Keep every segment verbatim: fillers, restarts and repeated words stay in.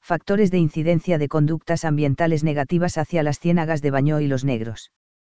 Factores de incidencia de conductas ambientales negativas hacia las ciénagas de Baño y los Negros.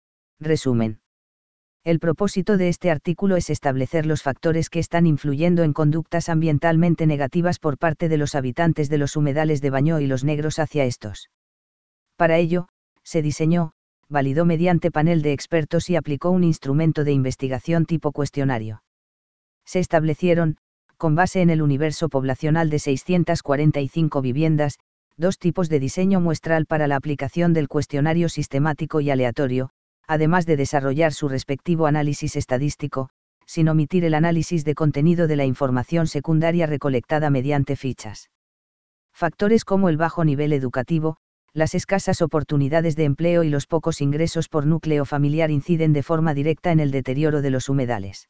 Resumen. El propósito de este artículo es establecer los factores que están influyendo en conductas ambientalmente negativas por parte de los habitantes de los humedales de Baño y los Negros hacia estos. Para ello, se diseñó, validó mediante panel de expertos y aplicó un instrumento de investigación tipo cuestionario. Se establecieron, con base en el universo poblacional de seiscientas cuarenta y cinco viviendas, dos tipos de diseño muestral para la aplicación del cuestionario sistemático y aleatorio, además de desarrollar su respectivo análisis estadístico, sin omitir el análisis de contenido de la información secundaria recolectada mediante fichas. Factores como el bajo nivel educativo, las escasas oportunidades de empleo y los pocos ingresos por núcleo familiar inciden de forma directa en el deterioro de los humedales.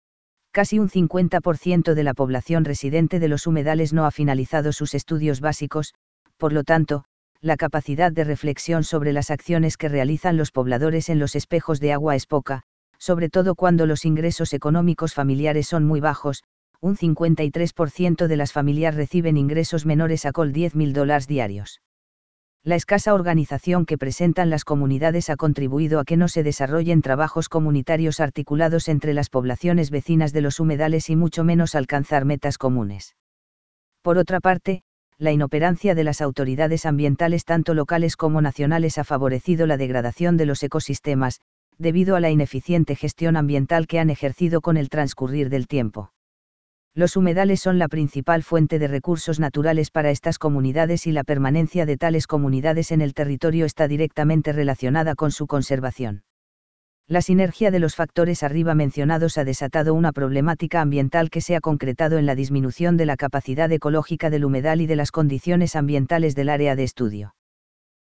Casi un cincuenta por ciento de la población residente de los humedales no ha finalizado sus estudios básicos, por lo tanto, la capacidad de reflexión sobre las acciones que realizan los pobladores en los espejos de agua es poca, sobre todo cuando los ingresos económicos familiares son muy bajos. Un cincuenta y tres por ciento de las familias reciben ingresos menores a diez mil dólares diarios. La escasa organización que presentan las comunidades ha contribuido a que no se desarrollen trabajos comunitarios articulados entre las poblaciones vecinas de los humedales y mucho menos alcanzar metas comunes. Por otra parte, la inoperancia de las autoridades ambientales tanto locales como nacionales ha favorecido la degradación de los ecosistemas, debido a la ineficiente gestión ambiental que han ejercido con el transcurrir del tiempo. Los humedales son la principal fuente de recursos naturales para estas comunidades y la permanencia de tales comunidades en el territorio está directamente relacionada con su conservación. La sinergia de los factores arriba mencionados ha desatado una problemática ambiental que se ha concretado en la disminución de la capacidad ecológica del humedal y de las condiciones ambientales del área de estudio.